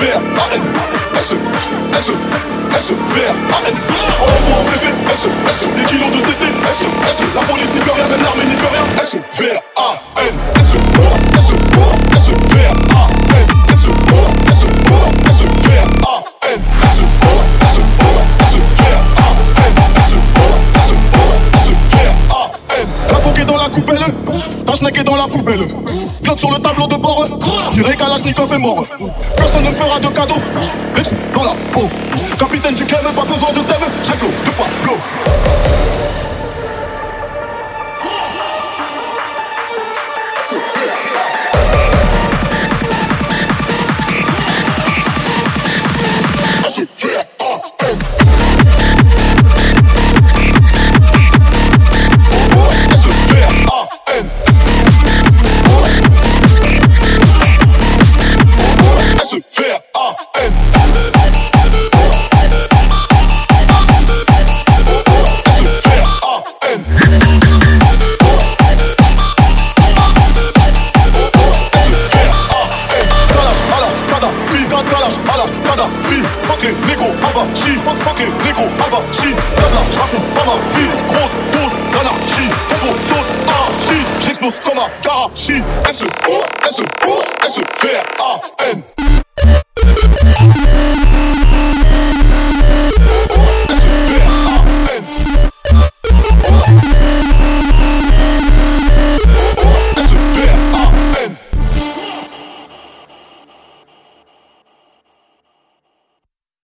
S-V-R-A-N. S-V-R-A-N. En gros, en VV, S, des kilos de CC, S, la police n'y peut rien, même l'armée n'y peut rien. S-V-R-A-N. S-O-S-V-R-A-N. S-O-S-V-R-A-N. S-O-S-V-R-A-N. S-O-S-V-R-A-N. La coque est dans la coupelle, ta schneck est dans la poubelle. Glock sur le tableau de bord, tiré Kalachnikov est mort. Personne ne me fera de cadeau, les trous dans la peau. Capitaine du club, pas besoin de thème, j'ai flow de Pablo. Fuck les négros, avachi. Blabla, j'raconte pas ma vie. Grosse dose d'anarchie. Combo, sauce, arachie. J'explose comme un Karachi. S-E-O-S-E-O-S-E-V-R-A-N.